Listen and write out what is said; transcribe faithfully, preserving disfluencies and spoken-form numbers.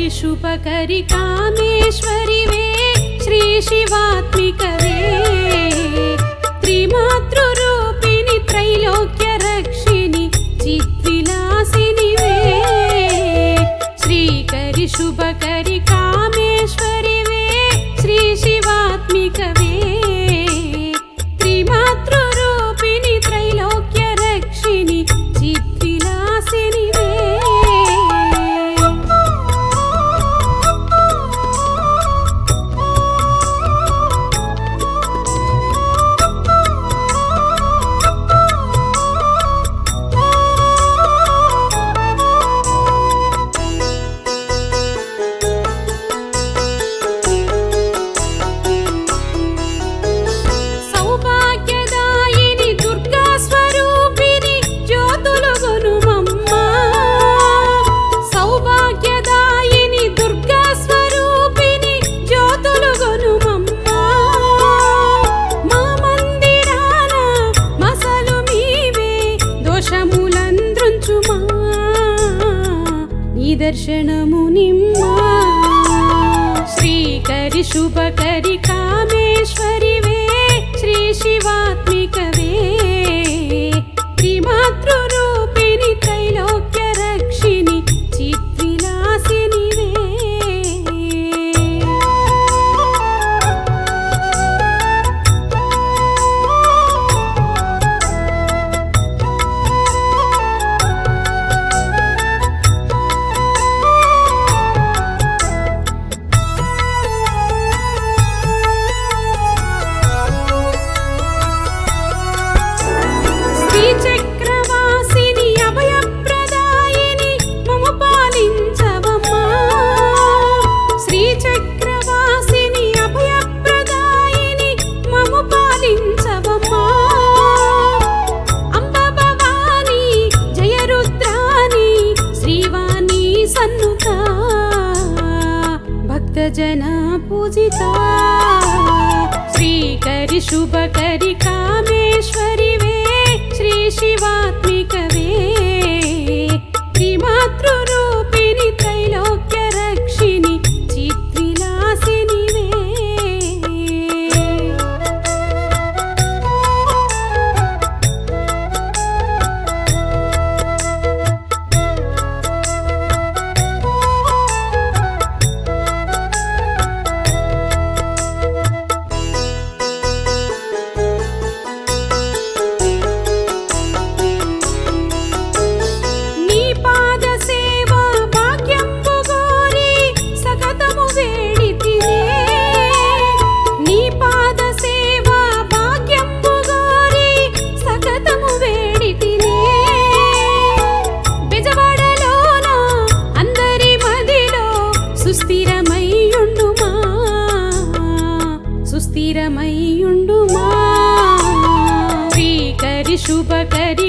शुभकरि कामेश्वरिवे श्री शिवात्मिकवे त्रिमातृरूपिणि त्रैलोक्य रक्षिणि चिद्विलासिनिवे श्रीकरि शुभकरि कामेश्वरिवे श्री शिवात्मिकवे त्रिमातृरूपिणि त्रैलोक्य रक्षिणि चिद्विलासिनिवे दर्शनमु निम्मा श्रीकरि शुभकरि कामेश्वरिवे श्री शिवात्मिकवे त्रिमातृरूपिणि त्रैलोक्य रक्षिणि चिद्विलासिनिवे चक्रवासिनि अभयप्रदायिनि मम पालिंचवम्मा श्रीचक्रवासिनि अभयप्रदायिनि मम पालिंचवम्मा अम्ब भवानी जय रुद्रानी श्रीवाणी सन्नुता भक्तजना पूजिता श्रीकरि शुभकरि कामेश्वरिवे श्री शिवात्मिकवे त्रिमातृरूपिणि त्रैलोक्य रक्षिणि चिद्विलासिनिवे సుస్థిరమయ్యుండుమా సుస్థిరమయ్యుండుమా శ్రీకరి శుభకరి